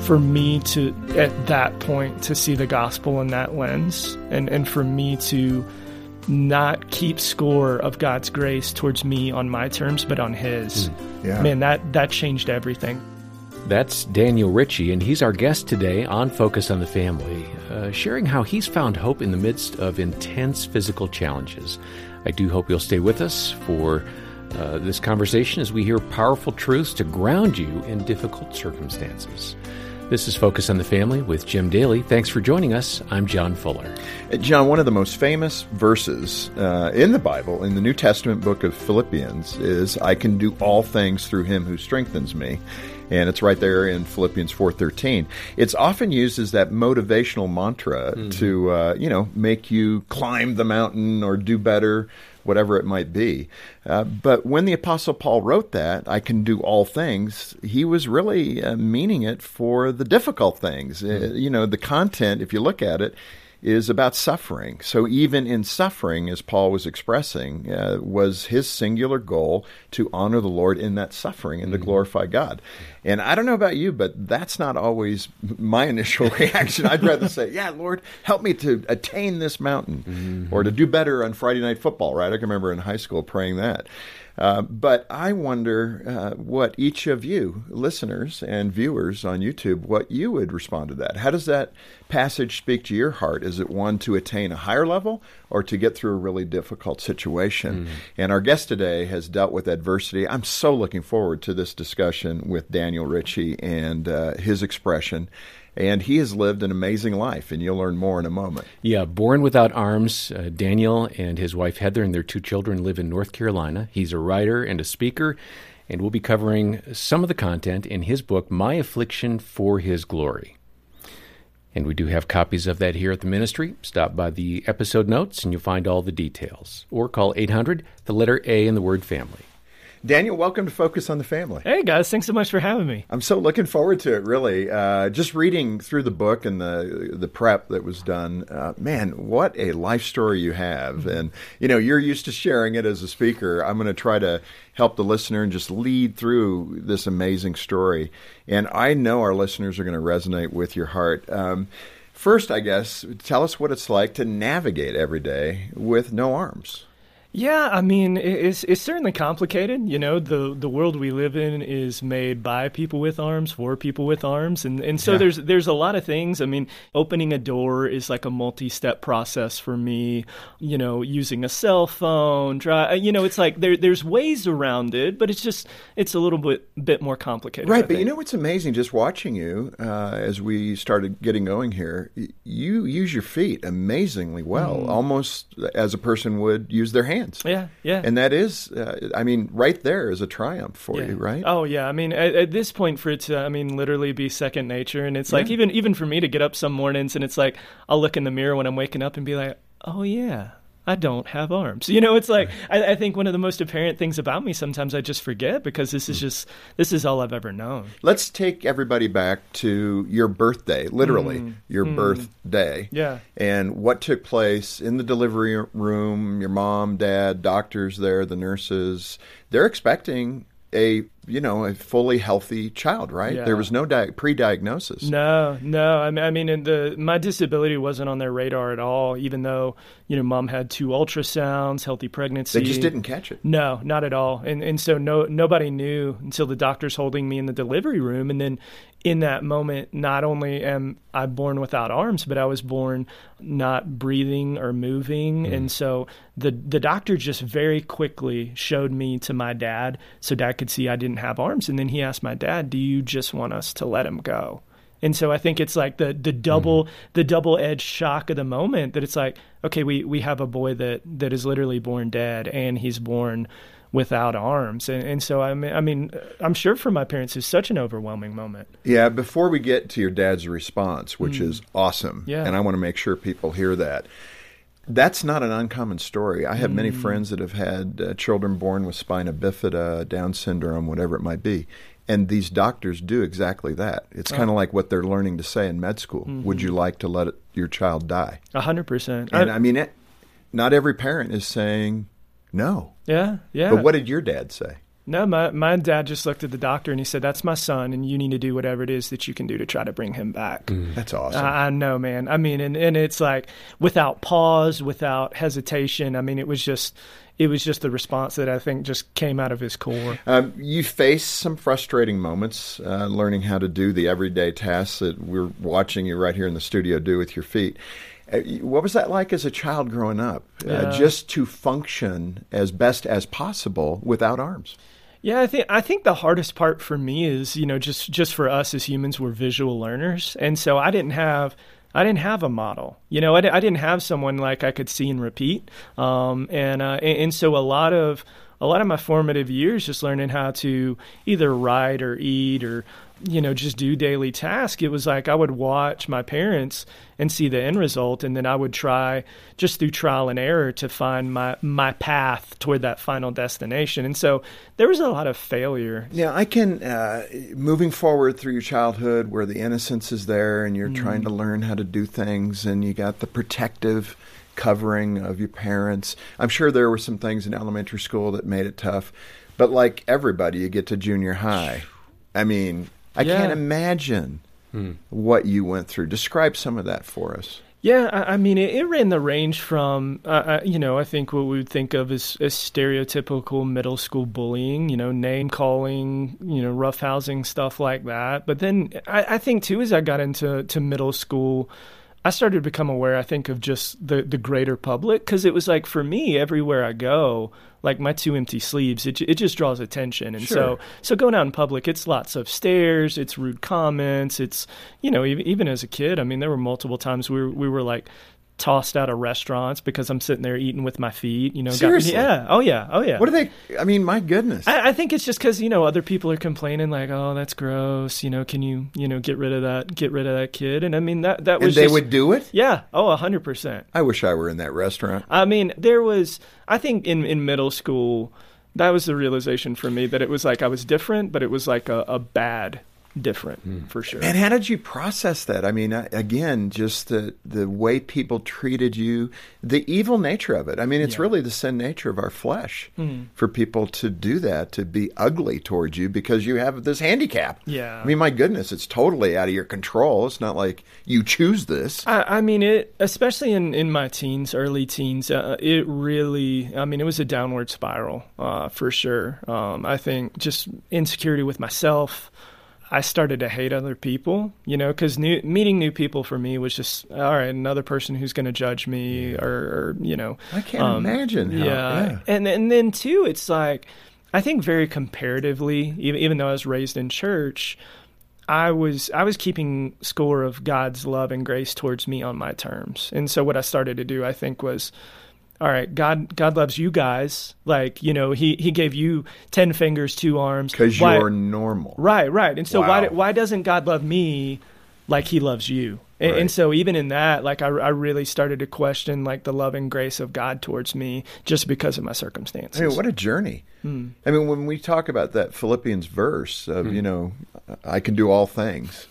for me to, at that point, to see the gospel in that lens, and for me to not keep score of God's grace towards me on my terms, but on His. Yeah. Man, that changed everything. That's Daniel Ritchie, and he's our guest today on Focus on the Family, sharing how he's found hope in the midst of intense physical challenges. I do hope you'll stay with us for this conversation as we hear powerful truths to ground you in difficult circumstances. This is Focus on the Family with Jim Daly. Thanks for joining us. I'm John Fuller. John, one of the most famous verses in the Bible, in the New Testament book of Philippians, is, I can do all things through Him who strengthens me. And it's right there in Philippians 4:13. It's often used as that motivational mantra to, make you climb the mountain or do better, whatever it might be. But when the Apostle Paul wrote that, I can do all things, he was really meaning it for the difficult things. The content, if you look at it, is about suffering. So even in suffering, as Paul was expressing, was his singular goal to honor the Lord in that suffering and to glorify God. And I don't know about you, but that's not always my initial reaction. I'd rather say, yeah, Lord, help me to attain this mountain or to do better on Friday Night Football, right? I can remember in high school praying that. But I wonder what each of you, listeners and viewers on YouTube, what you would respond to that. How does that passage speak to your heart? Is it one to attain a higher level or to get through a really difficult situation? And our guest today has dealt with adversity. I'm so looking forward to this discussion with Daniel Ritchie and his expression. And he has lived an amazing life, and you'll learn more in a moment. Yeah, born without arms, Daniel and his wife Heather and their 2 children live in North Carolina. He's a writer and a speaker, and we'll be covering some of the content in his book, My Affliction for His Glory. And we do have copies of that here at the ministry. Stop by the episode notes, and you'll find all the details. Or call 800, the letter A in the word family. Daniel, welcome to Focus on the Family. Hey, guys. Thanks so much for having me. I'm so looking forward to it, really. Just reading through the book and the prep that was done, man, what a life story you have. And, you're used to sharing it as a speaker. I'm going to try to help the listener and just lead through this amazing story. And I know our listeners are going to resonate with your heart. First, I guess, tell us what it's like to navigate every day with no arms. Yeah, I mean, it's certainly complicated. The world we live in is made by people with arms, for people with arms. And so there's a lot of things. I mean, opening a door is like a multi-step process for me, using a cell phone, it's like there's ways around it, but it's a little bit more complicated. Right, but what's amazing, just watching you as we started getting going here, you use your feet amazingly well, almost as a person would use their hands. Yeah. And that is, right there is a triumph for you, right? Oh, yeah. I mean, at this point for it to, literally be second nature. And it's like, even for me to get up some mornings and it's like, I'll look in the mirror when I'm waking up and be like, oh, yeah, I don't have arms. It's like, I think one of the most apparent things about me sometimes I just forget because this is all I've ever known. Let's take everybody back to your birthday, literally your birthday. Yeah. And what took place in the delivery room, your mom, dad, doctors there, the nurses, they're expecting a fully healthy child, right? Yeah. There was no pre-diagnosis. No. My disability wasn't on their radar at all, even though, mom had 2 ultrasounds, healthy pregnancy. They just didn't catch it. No, not at all. And so nobody knew until the doctor's holding me in the delivery room. And then in that moment, not only am I born without arms, but I was born not breathing or moving. And so the doctor just very quickly showed me to my dad so dad could see I didn't have arms. And then he asked my dad, do you just want us to let him go? And so I think it's like the double-edged shock of the moment that it's like, okay, we have a boy that is literally born dead and he's born without arms. And so, I'm sure for my parents, it's such an overwhelming moment. Yeah, before we get to your dad's response, which is awesome, yeah. And I want to make sure people hear that, that's not an uncommon story. I have many friends that have had children born with spina bifida, Down syndrome, whatever it might be. And these doctors do exactly that. It's kind of like what they're learning to say in med school. Would you like to let your child die? 100%. And not every parent is saying no. Yeah. But what did your dad say? No, my dad just looked at the doctor and he said, "That's my son, and you need to do whatever it is that you can do to try to bring him back." That's awesome. I know, man. I mean, and it's like without pause, without hesitation. I mean, it was just the response that I think just came out of his core. You faced some frustrating moments learning how to do the everyday tasks that we're watching you right here in the studio do with your feet. What was that like as a child growing up, just to function as best as possible without arms? Yeah, I think the hardest part for me is, just for us as humans, we're visual learners, and so I didn't have a model. I didn't have someone like I could see and repeat, and so a lot of my formative years just learning how to either write or eat or just do daily tasks. It was like I would watch my parents and see the end result, and then I would try just through trial and error to find my path toward that final destination. And so there was a lot of failure. Yeah, I can, moving forward through your childhood where the innocence is there and you're trying to learn how to do things and you got the protective covering of your parents. I'm sure there were some things in elementary school that made it tough, but like everybody, you get to junior high. I mean, I can't imagine what you went through. Describe some of that for us. Yeah, I mean, it ran the range from, I think what we would think of as stereotypical middle school bullying, name calling, roughhousing, stuff like that. But then I think, too, as I got into middle school, I started to become aware, I think, of just the greater public, because it was like, for me, everywhere I go, like my 2 empty sleeves, it just draws attention. And Sure. so going out in public, it's lots of stares, it's rude comments, it's, even as a kid, I mean, there were multiple times we were like tossed out of restaurants because I'm sitting there eating with my feet, Seriously? Yeah. Oh, yeah. What are they? I mean, my goodness. I think it's just because, other people are complaining like, oh, that's gross. Can you, get rid of that kid? And I mean, that was and they would do it? Yeah. Oh, 100%. I wish I were in that restaurant. I mean, I think in middle school, that was the realization for me that it was like I was different, but it was like a bad different for sure. And how did you process that? I mean, again, just the way people treated you, the evil nature of it. I mean, it's really the sin nature of our flesh for people to do that, to be ugly towards you because you have this handicap. Yeah. I mean, my goodness, it's totally out of your control. It's not like you choose this. I mean, especially in my teens, early teens, it really, I mean, it was a downward spiral for sure. I think just insecurity with myself. I started to hate other people, because meeting new people for me was just, all right, another person who's going to judge me or. I can't imagine how. Yeah. And then, too, it's like, I think very comparatively, even though I was raised in church, I was keeping score of God's love and grace towards me on my terms. And so what I started to do, I think, was, all right, God loves you guys. Like, he gave you 10 fingers, 2 arms. Because you're normal. Right. And so Wow. why doesn't God love me like he loves you? Right. And so even in that, like, I really started to question, like, the love and grace of God towards me just because of my circumstances. I mean, what a journey. I mean, when we talk about that Philippians verse of, I can do all things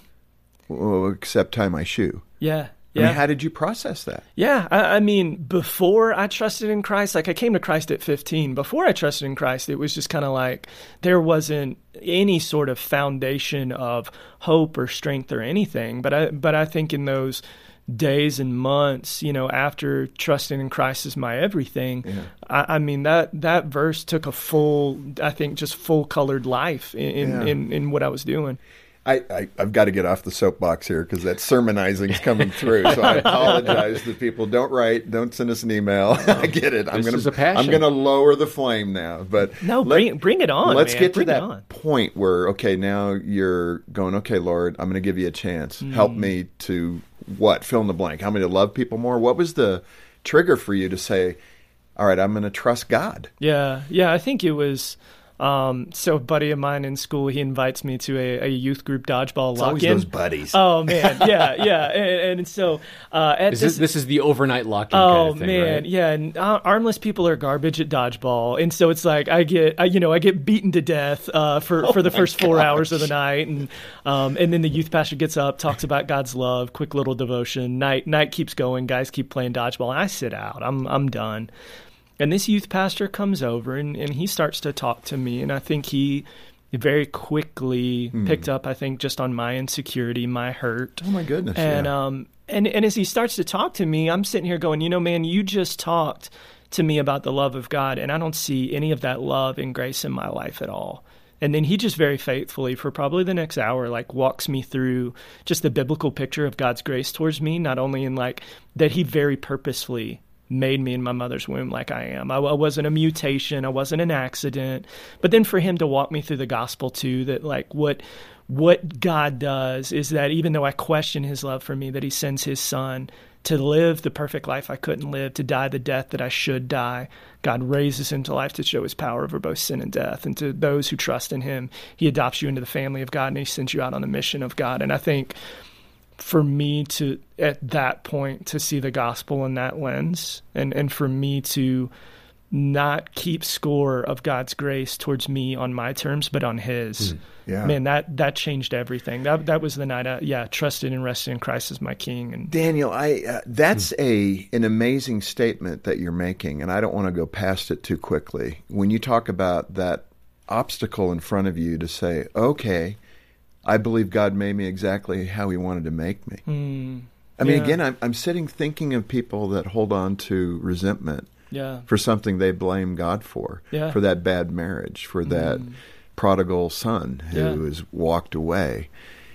except tie my shoe. Yeah. I mean, how did you process that? Yeah, I mean, before I trusted in Christ, like I came to Christ at 15. Before I trusted in Christ, it was just kind of like there wasn't any sort of foundation of hope or strength or anything. But I think in those days and months, after trusting in Christ as my everything, I mean, that verse took a full colored life in what I was doing. I've got to get off the soapbox here because that sermonizing is coming through. So I apologize to people. Don't send us an email. I get it. I'm going to lower the flame now. But no, bring it on. Let's man. get to bring that point where, okay, now you're going, okay, Lord, I'm going to give you a chance. Help me to what? Fill in the blank. Help me to love people more. What was the trigger for you to say, all right, I'm going to trust God? Yeah. I think it was. So a buddy of mine in school, he invites me to a youth group dodgeball lock-in. Always those buddies. Oh, man. Yeah. And so this is the overnight lock-in kind of thing, man. right? Yeah. And armless people are garbage at dodgeball. And so it's like I get beaten to death for the first 4 hours of the night. And then the youth pastor gets up, talks about God's love, quick little devotion. Night keeps going. Guys keep playing dodgeball. And I sit out. I'm done. And this youth pastor comes over and he starts to talk to me. And I think he very quickly picked up, I think, just on my insecurity, my hurt. Oh, my goodness. And, yeah. And as he starts to talk to me, I'm sitting here going, man, you just talked to me about the love of God, and I don't see any of that love and grace in my life at all. And then he just very faithfully, for probably the next hour, walks me through just the biblical picture of God's grace towards me, not only in that he very purposefully made me in my mother's womb like I am. I wasn't a mutation. I wasn't an accident. But then for him to walk me through the gospel too, that what God does is that even though I question his love for me, that he sends his son to live the perfect life I couldn't live, to die the death that I should die. God raises him to life to show his power over both sin and death. And to those who trust in him, he adopts you into the family of God, and he sends you out on the mission of God. And I think for me to, at that point, to see the gospel in that lens, and for me to not keep score of God's grace towards me on my terms, but on his. Yeah. Man, that changed everything. That was the night I trusted and rested in Christ as my King. And Daniel, that's an amazing statement that you're making, and I don't want to go past it too quickly. When you talk about that obstacle in front of you to say, okay, I believe God made me exactly how he wanted to make me. I mean, again, I'm sitting thinking of people that hold on to resentment for something they blame God for that bad marriage, for that prodigal son who has walked away.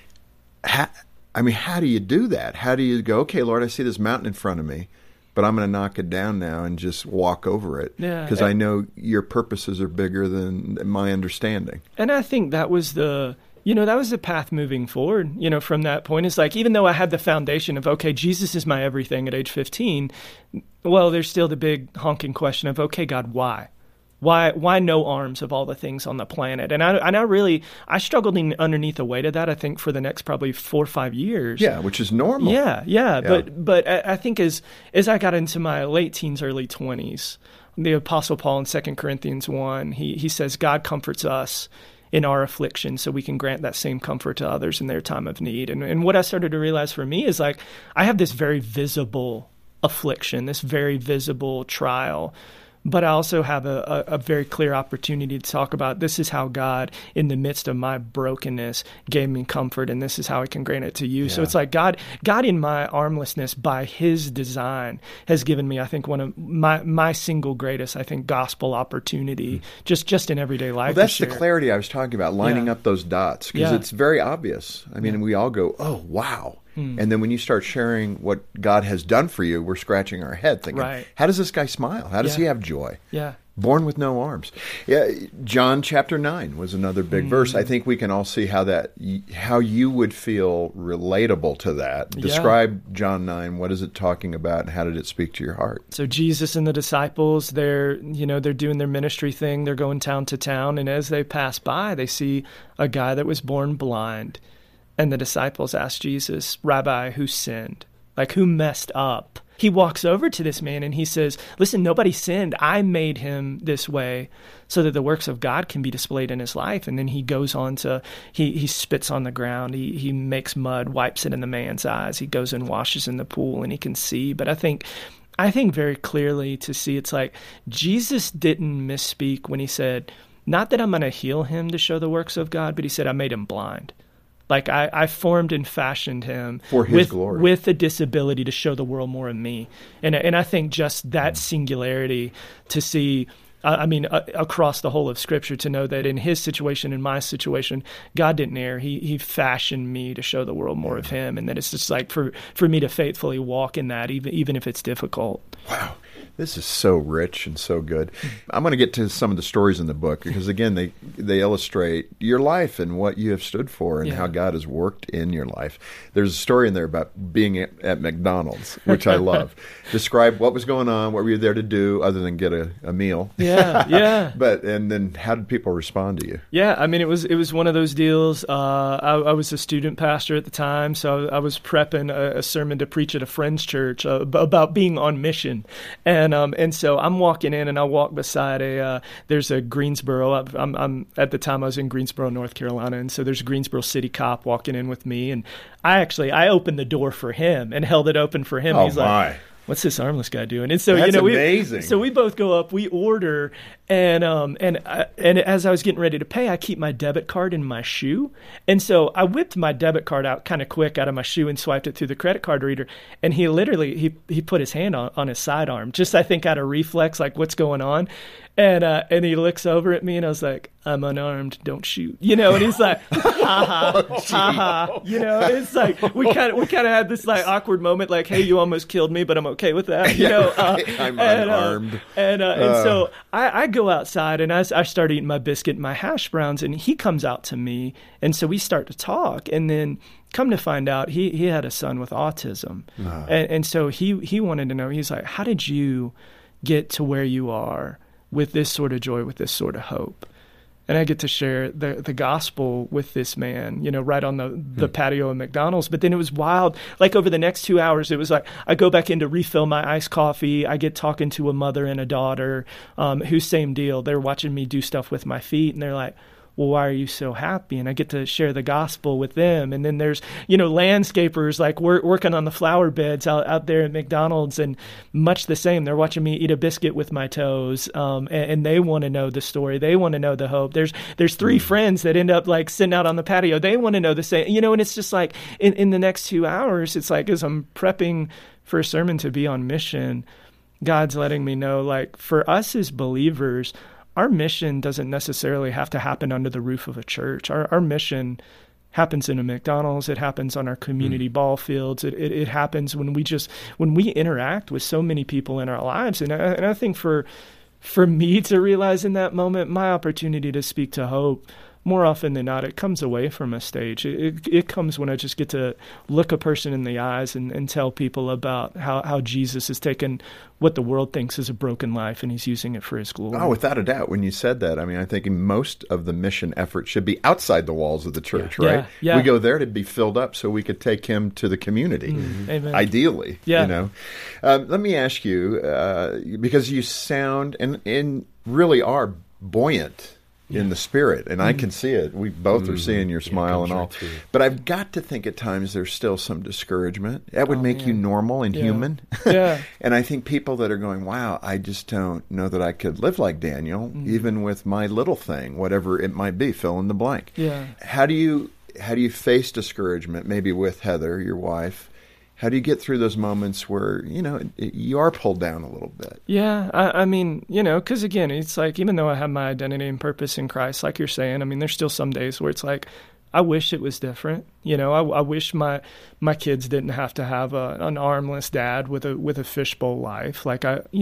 How do you do that? How do you go, okay, Lord, I see this mountain in front of me, but I'm going to knock it down now and just walk over it because I know your purposes are bigger than my understanding. And I think that was the path moving forward, from that point. It's even though I had the foundation of, okay, Jesus is my everything at age 15, well, there's still the big honking question of, okay, God, why? Why no arms of all the things on the planet? And I struggled underneath the weight of that, I think, for the next probably 4 or 5 years. Yeah, which is normal. Yeah. But I think as I got into my late teens, early 20s, the Apostle Paul in 2 Corinthians 1, he says, God comforts us in our affliction so we can grant that same comfort to others in their time of need. And what I started to realize for me is I have this very visible affliction, this very visible trial, but I also have a very clear opportunity to talk about this is how God, in the midst of my brokenness, gave me comfort, and this is how I can grant it to you. Yeah. So it's God in my armlessness, by his design, has given me, I think, one of my single greatest, I think, gospel opportunity just in everyday life. Well, that's the clarity I was talking about, lining up those dots, because it's very obvious. I mean, we all go, oh, wow. And then when you start sharing what God has done for you, we're scratching our head thinking, how does this guy smile? How does he have joy? Yeah. Born with no arms. Yeah, John chapter 9 was another big verse. I think we can all see how you would feel relatable to that. Describe John 9. What is it talking about, and how did it speak to your heart? So Jesus and the disciples, they're doing their ministry thing. They're going town to town, and as they pass by, they see a guy that was born blind. And the disciples ask Jesus, Rabbi, who sinned? Who messed up? He walks over to this man and he says, listen, nobody sinned. I made him this way so that the works of God can be displayed in his life. And then he goes on to, he spits on the ground. He makes mud, wipes it in the man's eyes. He goes and washes in the pool and he can see. But I think very clearly to see, it's Jesus didn't misspeak when he said, not that I'm going to heal him to show the works of God, but he said, I made him blind. I formed and fashioned him for his glory, with a disability to show the world more of me. And I think just that singularity to see, across the whole of Scripture, to know that in his situation, in my situation, God didn't err. He fashioned me to show the world more of him. And that it's just for me to faithfully walk in that, even if it's difficult. Wow. This is so rich and so good. I'm going to get to some of the stories in the book because, again, they illustrate your life and what you have stood for and how God has worked in your life. There's a story in there about being at McDonald's, which I love. Describe what was going on, what were you there to do other than get a meal? Yeah. And then how did people respond to you? Yeah, it was one of those deals. I was a student pastor at the time, so I was prepping a sermon to preach at a friend's church about being on mission. And so I'm walking in, and I walk beside there's a Greensboro. I'm at the time I was in Greensboro, North Carolina, and so there's a Greensboro city cop walking in with me, and I opened the door for him and held it open for him. Oh, He's like, what's this armless guy doing? And so, That's amazing. So we both go up, we order, and as I was getting ready to pay, I keep my debit card in my shoe. And so I whipped my debit card out kind of quick out of my shoe and swiped it through the credit card reader. And he literally, he put his hand on his sidearm, just I think out of reflex, like what's going on. And he looks over at me and I was like, I'm unarmed, don't shoot. And he's like, ha ha. It's like we kind of had this like awkward moment, like, hey, you almost killed me, but I'm okay with that. I'm unarmed. And so I go outside and I start eating my biscuit and my hash browns, and he comes out to me, and so we start to talk, and then come to find out he had a son with autism, and so he wanted to know. He's like, how did you get to where you are with this sort of joy, with this sort of hope? And I get to share the gospel with this man, right on the patio of McDonald's. But then it was wild. Like over the next 2 hours, it was like I go back in to refill my iced coffee. I get talking to a mother and a daughter who same deal. They're watching me do stuff with my feet, and they're like, well, why are you so happy? And I get to share the gospel with them. And then there's, landscapers like working on the flower beds out there at McDonald's, and much the same. They're watching me eat a biscuit with my toes, and they want to know the story. They want to know the hope. There's three friends that end up like sitting out on the patio. They want to know the same, and it's just like in the next 2 hours, it's like as I'm prepping for a sermon to be on mission, God's letting me know, like, for us as believers, our mission doesn't necessarily have to happen under the roof of a church. Our mission happens in a McDonald's. It happens on our community ball fields. It happens when we interact with so many people in our lives. And I think for me to realize in that moment, my opportunity to speak to hope, more often than not, it comes away from a stage. It comes when I just get to look a person in the eyes and tell people about how Jesus has taken what the world thinks is a broken life and he's using it for his glory. Oh, without a doubt. When you said that, I mean, I think most of the mission effort should be outside the walls of the church, right? Yeah. We go there to be filled up so we could take him to the community, ideally. Yeah. Let me ask you, because you sound and really are buoyant in the spirit, and I can see it. We both are seeing your smile and all. Right, but I've got to think at times there's still some discouragement. That would make you normal and human. Yeah. And I think people that are going, wow, I just don't know that I could live like Daniel, even with my little thing, whatever it might be, fill in the blank. Yeah. How do you face discouragement, maybe with Heather, your wife? How do you get through those moments where, you are pulled down a little bit? Yeah, I mean, because again, it's like, even though I have my identity and purpose in Christ, like you're saying, I mean, there's still some days where it's like, I wish it was different. I wish my kids didn't have to have an armless dad with a fishbowl life. Like,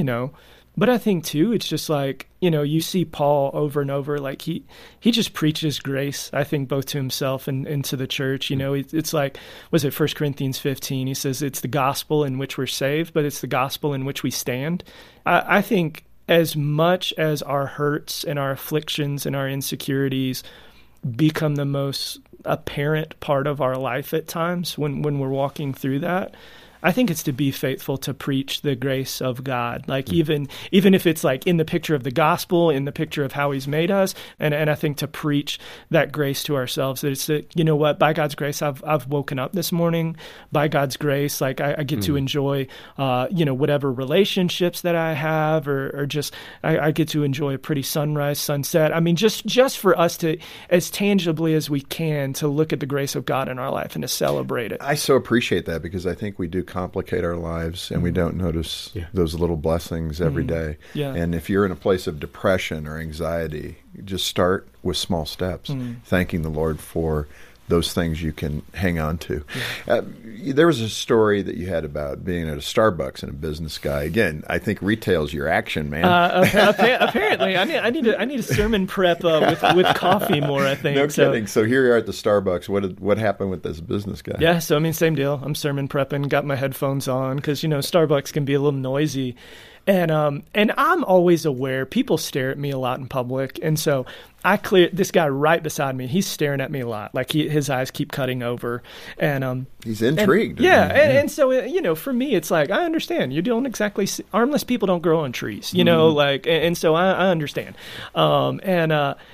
but I think too, it's just like, you see Paul over and over, like he just preaches grace, I think, both to himself and to the church. It's like, was it 1 Corinthians 15? He says it's the gospel in which we're saved, but it's the gospel in which we stand. I think as much as our hurts and our afflictions and our insecurities become the most apparent part of our life at times when we're walking through that, I think it's to be faithful to preach the grace of God, like even if it's like in the picture of the gospel, in the picture of how he's made us, and I think to preach that grace to ourselves, that it's that, what, by God's grace, I've woken up this morning. By God's grace, like I get to enjoy, whatever relationships that I have, or just I get to enjoy a pretty sunrise, sunset. I mean, just for us to, as tangibly as we can, to look at the grace of God in our life and to celebrate it. I so appreciate that, because I think we do complicate our lives and we don't notice those little blessings every day. Yeah. And if you're in a place of depression or anxiety, just start with small steps, thanking the Lord for those things you can hang on to. Yeah. There was a story that you had about being at a Starbucks and a business guy. Again, I think retail's your action, man. Apparently, I need a sermon prep with coffee more, I think. No kidding. So here you are at the Starbucks. What happened with this business guy? Yeah, so I mean, same deal. I'm sermon prepping, got my headphones on, because Starbucks can be a little noisy. And I'm always aware people stare at me a lot in public, and so I clear this guy right beside me. He's staring at me a lot, like his eyes keep cutting over, and he's intrigued. And so for me, it's like, I understand you don't exactly armless people don't grow on trees, like, and so I understand,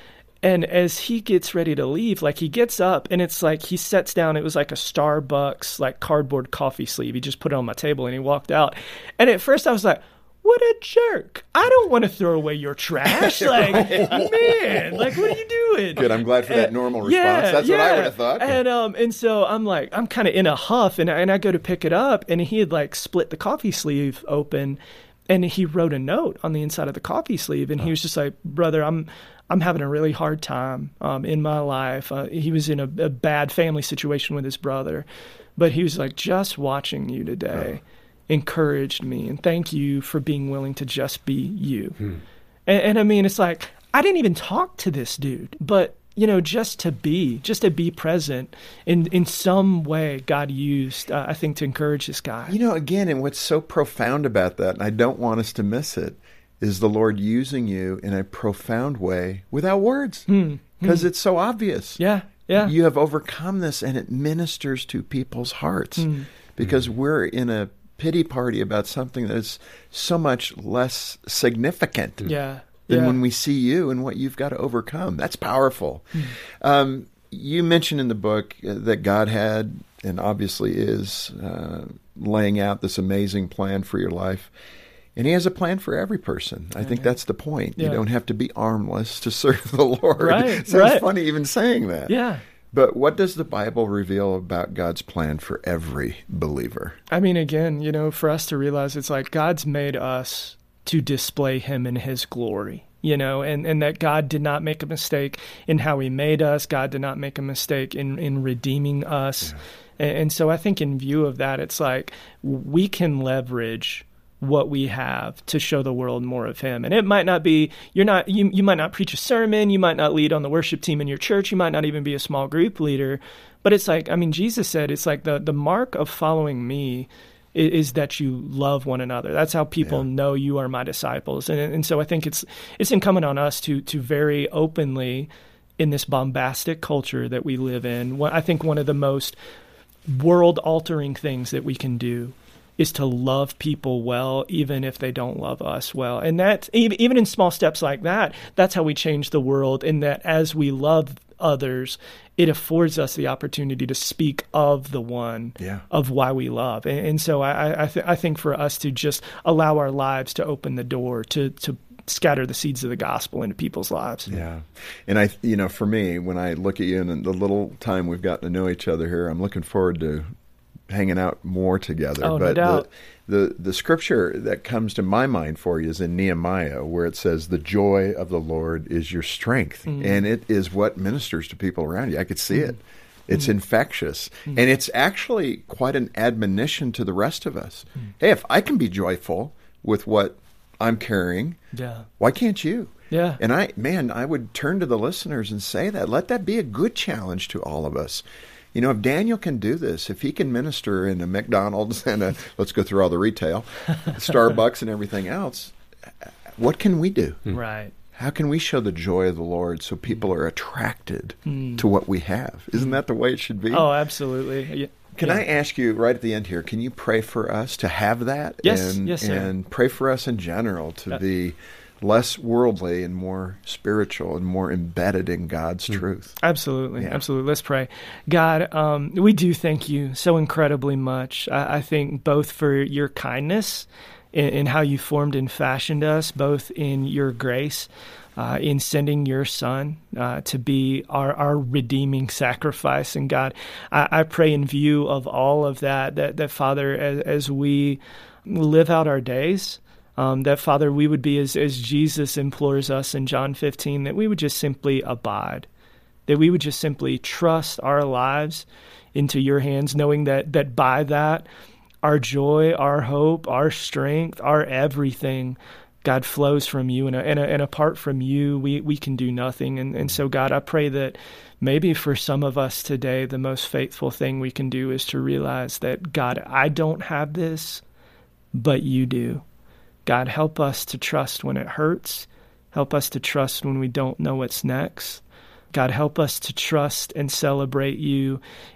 And as he gets ready to leave, like he gets up and it's like he sets down, it was like a Starbucks, like cardboard coffee sleeve. He just put it on my table and he walked out. And at first I was like, what a jerk. I don't want to throw away your trash. Like, man, like, what are you doing? Good. I'm glad for that normal response. That's what I would have thought. And so I'm like, I'm kind of in a huff and I go to pick it up and he had like split the coffee sleeve open and he wrote a note on the inside of the coffee sleeve. And he was just like, brother, I'm having a really hard time in my life. He was in a bad family situation with his brother, but he was like, just watching you today encouraged me, and thank you for being willing to just be you. And I mean, it's like, I didn't even talk to this dude, but just to be present in some way, God used, I think, to encourage this guy. Again, and what's so profound about that, and I don't want us to miss it, is the Lord using you in a profound way without words, because it's so obvious. Yeah. You have overcome this, and it ministers to people's hearts, because we're in a pity party about something that's so much less significant than when we see you and what you've got to overcome. That's powerful. You mentioned in the book that God had, and obviously is, laying out this amazing plan for your life. And he has a plan for every person. I think that's the point. You don't have to be armless to serve the Lord. Right. Sounds funny even saying that. Yeah. But what does the Bible reveal about God's plan for every believer? I mean, again, for us to realize it's like God's made us to display him in his glory, and that God did not make a mistake in how he made us. God did not make a mistake in redeeming us. Yeah. And so I think in view of that, it's like we can leverage what we have to show the world more of him. And it might not be, you might not preach a sermon, you might not lead on the worship team in your church, you might not even be a small group leader, but it's like, Jesus said, it's like the mark of following me is that you love one another. That's how people know you are my disciples. And so I think it's incumbent on us to very openly, in this bombastic culture that we live in, I think one of the most world-altering things that we can do is to love people well, even if they don't love us well. And that, even in small steps like that, that's how we change the world, in that as we love others, it affords us the opportunity to speak of the one, of why we love. And so I think for us to just allow our lives to open the door to scatter the seeds of the gospel into people's lives. Yeah. And for me, when I look at you and the little time we've gotten to know each other here, I'm looking forward to hanging out more together. Oh, no doubt. The scripture that comes to my mind for you is in Nehemiah, where it says, the joy of the Lord is your strength. And it is what ministers to people around you. I could see it. It's infectious. And it's actually quite an admonition to the rest of us. Hey, if I can be joyful with what I'm carrying, why can't you? Yeah. And I would turn to the listeners and say that. Let that be a good challenge to all of us. If Daniel can do this, if he can minister in a McDonald's and let's go through all the retail, Starbucks and everything else, what can we do? Right. How can we show the joy of the Lord so people are attracted to what we have? Isn't that the way it should be? Oh, absolutely. Can I ask you right at the end here, can you pray for us to have that? Yes, sir. And pray for us in general to be less worldly and more spiritual and more embedded in God's truth. Absolutely. Absolutely. Let's pray. God, we do thank you so incredibly much. I think both for your kindness in how you formed and fashioned us, both in your grace, in sending your Son to be our redeeming sacrifice. And God, I pray in view of all of that Father, as we live out our days, that, Father, we would be, as Jesus implores us in John 15, that we would just simply abide, that we would just simply trust our lives into your hands, knowing that by that, our joy, our hope, our strength, our everything, God, flows from you. And apart from you, we can do nothing. And so, God, I pray that maybe for some of us today, the most faithful thing we can do is to realize that, God, I don't have this, but you do. God, help us to trust when it hurts. Help us to trust when we don't know what's next. God, help us to trust and celebrate you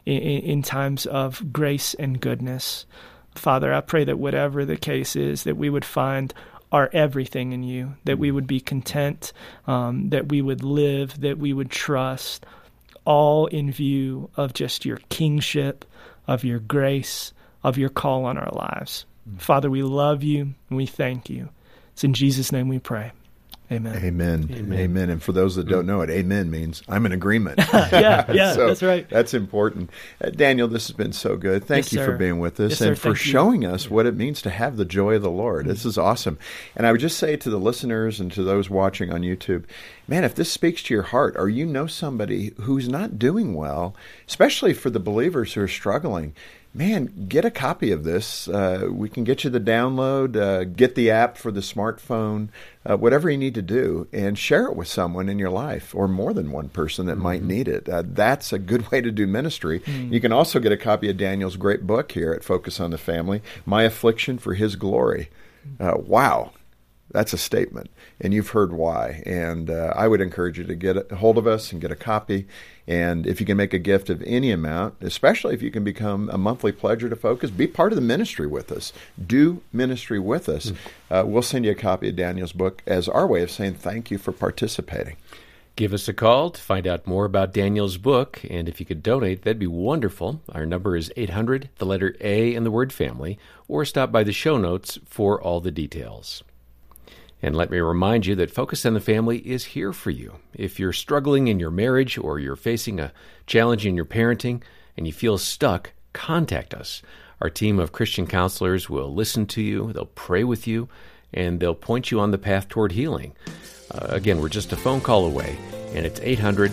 in times of grace and goodness. Father, I pray that whatever the case is, that we would find our everything in you, that we would be content, that we would live, that we would trust, all in view of just your kingship, of your grace, of your call on our lives. Father, we love you and we thank you. It's in Jesus' name we pray. Amen. Amen. Amen. Amen. And for those that don't know it, amen means I'm in agreement. Yeah, so that's right. That's important. Daniel, this has been so good. Thank you for being with us and for showing us what it means to have the joy of the Lord. This is awesome. And I would just say to the listeners and to those watching on YouTube, man, if this speaks to your heart, or you know somebody who's not doing well, especially for the believers who are struggling, man, get a copy of this. We can get you the download, get the app for the smartphone, whatever you need to do, and share it with someone in your life or more than one person that might need it. That's a good way to do ministry. You can also get a copy of Daniel's great book here at Focus on the Family, My Affliction for His Glory. Wow. That's a statement, and you've heard why. And I would encourage you to get a hold of us and get a copy. And if you can make a gift of any amount, especially if you can become a monthly pledger to Focus, be part of the ministry with us. Do ministry with us. We'll send you a copy of Daniel's book as our way of saying thank you for participating. Give us a call to find out more about Daniel's book, and if you could donate, that'd be wonderful. Our number is 800, the letter A and the word family, or stop by the show notes for all the details. And let me remind you that Focus on the Family is here for you. If you're struggling in your marriage or you're facing a challenge in your parenting and you feel stuck, contact us. Our team of Christian counselors will listen to you, they'll pray with you, and they'll point you on the path toward healing. Again, we're just a phone call away, and it's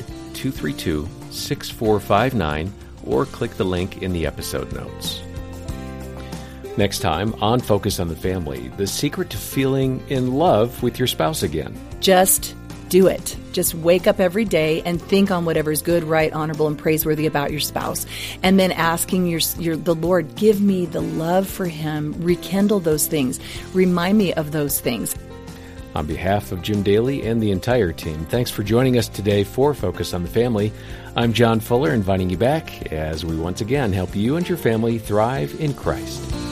800-232-6459, or click the link in the episode notes. Next time on Focus on the Family, the secret to feeling in love with your spouse again. Just do it. Just wake up every day and think on whatever's good, right, honorable, and praiseworthy about your spouse. And then asking the Lord, give me the love for him, rekindle those things, remind me of those things. On behalf of Jim Daly and the entire team, thanks for joining us today for Focus on the Family. I'm John Fuller, inviting you back as we once again help you and your family thrive in Christ.